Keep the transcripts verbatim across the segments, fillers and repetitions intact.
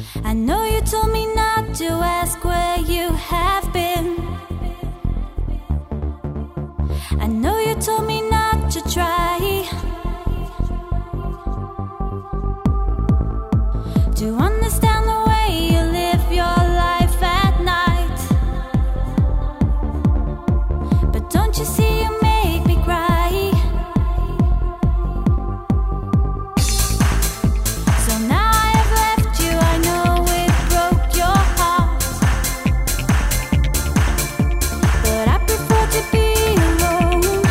I know you told me not to ask where you have been. I know you told me not to try to understand the way you live your life at night. But don't you see you make me cry? So now I have left you, I know it broke your heart, but I prefer to be alone.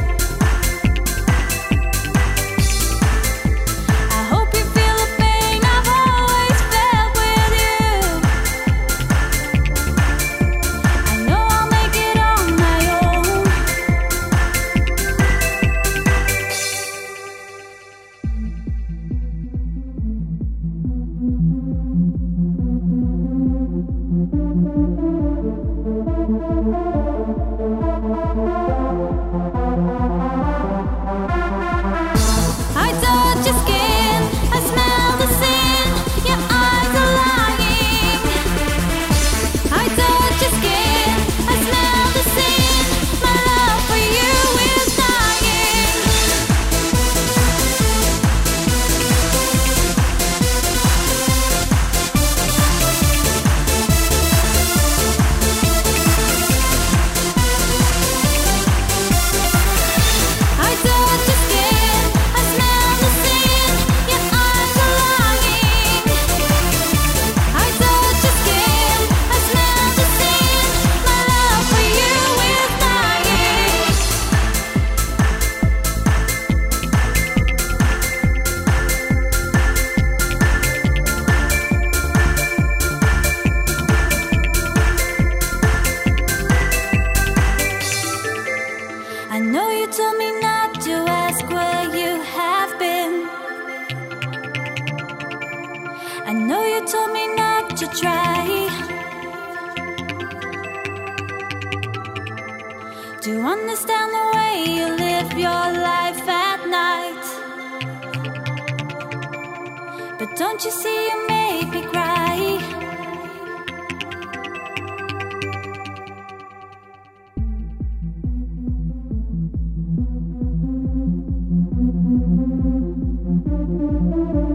I hope you feel the pain I've always felt with you. I know I'll make it on my own. I touch your skin, I smell the sin, your eyes are lying. I touch your skin, I smell the sin, my love for you is dying. I touch your skin, I smell the sin, your eyes are lying. I touch your skin, I smell the sin, my love for you is dying. I know you told me not to ask where you have been. I know you told me not to try to understand the way you live your life at night. But don't you see you make me cry? Thank you.